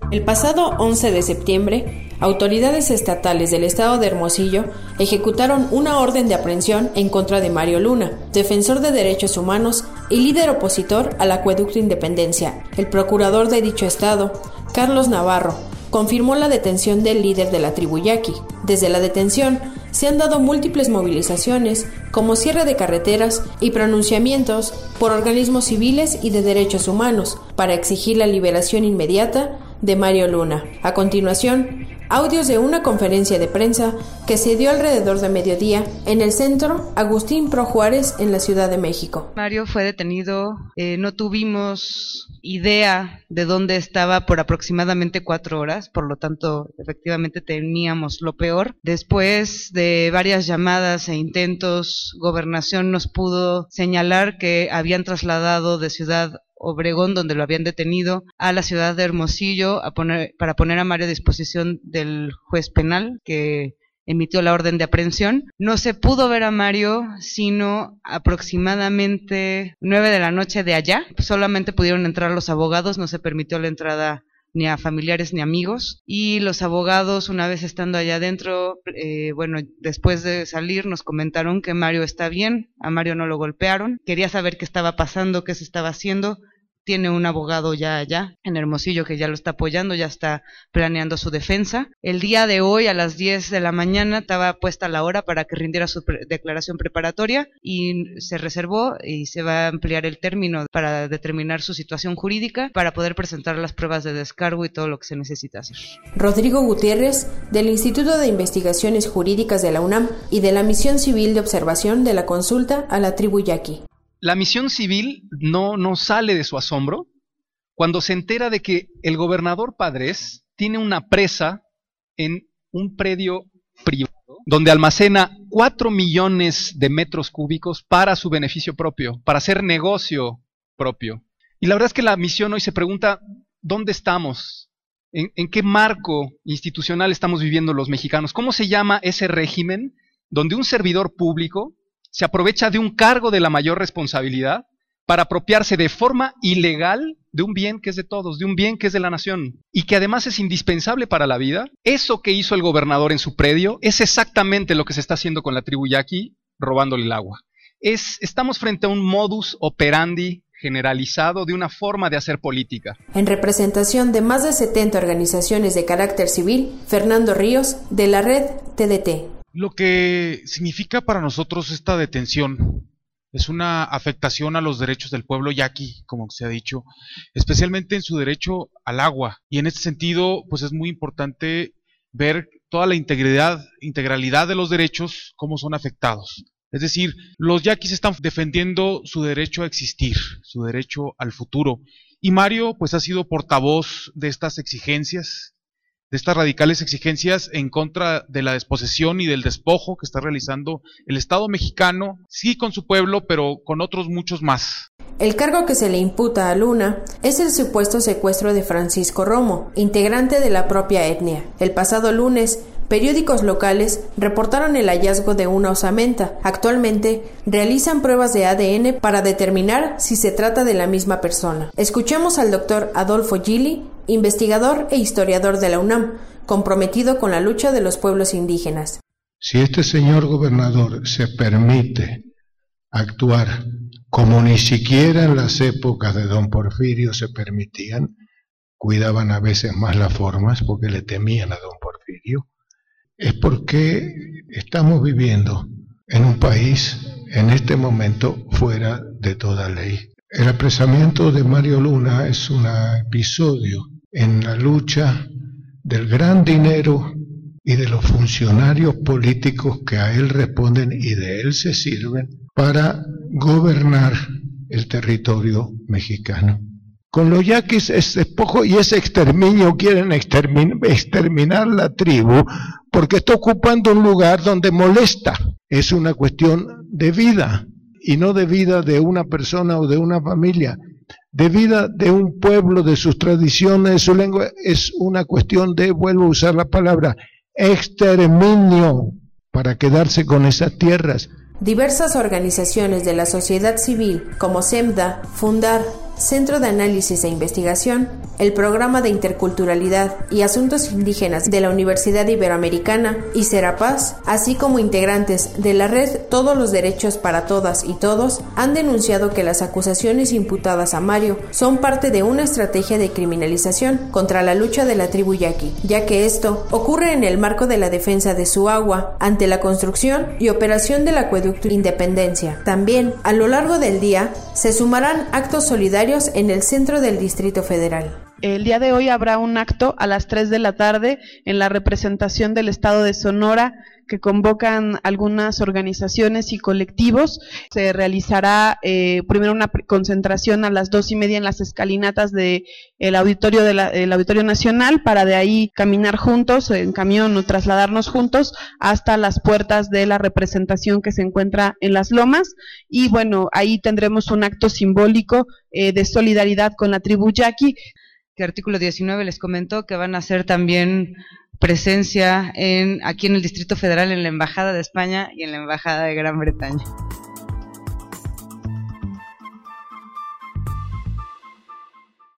El pasado 11 de septiembre, autoridades estatales del estado de Hermosillo ejecutaron una orden de aprehensión en contra de Mario Luna, defensor de derechos humanos y líder opositor al Acueducto Independencia. El procurador de dicho estado, Carlos Navarro, confirmó la detención del líder de la tribu Yaqui. Desde la detención se han dado múltiples movilizaciones, como cierre de carreteras y pronunciamientos por organismos civiles y de derechos humanos, para exigir la liberación inmediata de Mario Luna. A continuación, audios de una conferencia de prensa que se dio alrededor de mediodía en el centro Agustín Pro Juárez en la Ciudad de México. Mario fue detenido, no tuvimos idea de dónde estaba por aproximadamente 4 horas, por lo tanto, efectivamente teníamos lo peor. Después de varias llamadas e intentos, Gobernación nos pudo señalar que habían trasladado de Ciudad Obregón, donde lo habían detenido, a la ciudad de Hermosillo para poner a Mario a disposición del juez penal que emitió la orden de aprehensión. No se pudo ver a Mario sino aproximadamente 9 de la noche de allá. Solamente pudieron entrar los abogados, no se permitió la entrada ni a familiares ni amigos, y los abogados, una vez estando allá adentro, después de salir nos comentaron que Mario está bien, a Mario no lo golpearon, quería saber qué estaba pasando, qué se estaba haciendo. Tiene un abogado ya allá en Hermosillo que ya lo está apoyando, ya está planeando su defensa. El día de hoy a las 10 de la mañana estaba puesta la hora para que rindiera su declaración preparatoria y se reservó y se va a ampliar el término para determinar su situación jurídica para poder presentar las pruebas de descargo y todo lo que se necesita hacer. Rodrigo Gutiérrez, del Instituto de Investigaciones Jurídicas de la UNAM y de la Misión Civil de Observación de la Consulta a la Tribu Yaqui. La misión civil no sale de su asombro cuando se entera de que el gobernador Padres tiene una presa en un predio privado donde almacena 4 millones de metros cúbicos para su beneficio propio, para hacer negocio propio. Y la verdad es que la misión hoy se pregunta, ¿dónde estamos? ¿En qué marco institucional estamos viviendo los mexicanos? ¿Cómo se llama ese régimen donde un servidor público se aprovecha de un cargo de la mayor responsabilidad para apropiarse de forma ilegal de un bien que es de todos, de un bien que es de la nación y que además es indispensable para la vida? Eso que hizo el gobernador en su predio es exactamente lo que se está haciendo con la tribu Yaqui, robándole el agua. Estamos frente a un modus operandi generalizado de una forma de hacer política. En representación de más de 70 organizaciones de carácter civil, Fernando Ríos, de la red TDT. Lo que significa para nosotros esta detención es una afectación a los derechos del pueblo yaqui, como se ha dicho, especialmente en su derecho al agua. Y en este sentido, pues es muy importante ver toda la integralidad de los derechos, cómo son afectados. Es decir, los yaquis están defendiendo su derecho a existir, su derecho al futuro. Y Mario, pues ha sido portavoz de estas exigencias, de estas radicales exigencias en contra de la desposesión y del despojo que está realizando el Estado mexicano, sí con su pueblo, pero con otros muchos más. El cargo que se le imputa a Luna es el supuesto secuestro de Francisco Romo, integrante de la propia etnia. El pasado lunes, periódicos locales reportaron el hallazgo de una osamenta. Actualmente, realizan pruebas de ADN para determinar si se trata de la misma persona. Escuchemos al doctor Adolfo Gili, investigador e historiador de la UNAM, comprometido con la lucha de los pueblos indígenas. Si este señor gobernador se permite actuar como ni siquiera en las épocas de don Porfirio se permitían, cuidaban a veces más las formas porque le temían a don Porfirio, es porque estamos viviendo en un país en este momento fuera de toda ley. El apresamiento de Mario Luna es un episodio en la lucha del gran dinero y de los funcionarios políticos que a él responden y de él se sirven para gobernar el territorio mexicano. Con los yaquis es despojo y ese exterminio, quieren exterminar la tribu porque está ocupando un lugar donde molesta. Es una cuestión de vida y no de vida de una persona o de una familia, de vida de un pueblo, de sus tradiciones, de su lengua. Es una cuestión de, vuelvo a usar la palabra, exterminio para quedarse con esas tierras. Diversas organizaciones de la sociedad civil como SEMDA, Fundar, Centro de Análisis e Investigación, el Programa de Interculturalidad y Asuntos Indígenas de la Universidad Iberoamericana y Serapaz, así como integrantes de la red Todos los Derechos para Todas y Todos, han denunciado que las acusaciones imputadas a Mario son parte de una estrategia de criminalización contra la lucha de la tribu yaqui, ya que esto ocurre en el marco de la defensa de su agua ante la construcción y operación del acueducto Independencia. También, a lo largo del día, se sumarán actos solidarios en el centro del Distrito Federal. El día de hoy habrá un acto a las 3 de la tarde en la representación del Estado de Sonora que convocan algunas organizaciones y colectivos. Se realizará primero una concentración a las 2:30 en las escalinatas del auditorio el Auditorio Nacional, para de ahí caminar juntos en camión o trasladarnos juntos hasta las puertas de la representación que se encuentra en Las Lomas, y bueno, ahí tendremos un acto simbólico de solidaridad con la tribu yaqui. Que artículo 19 les comentó que van a hacer también presencia aquí en el Distrito Federal, en la Embajada de España y en la Embajada de Gran Bretaña.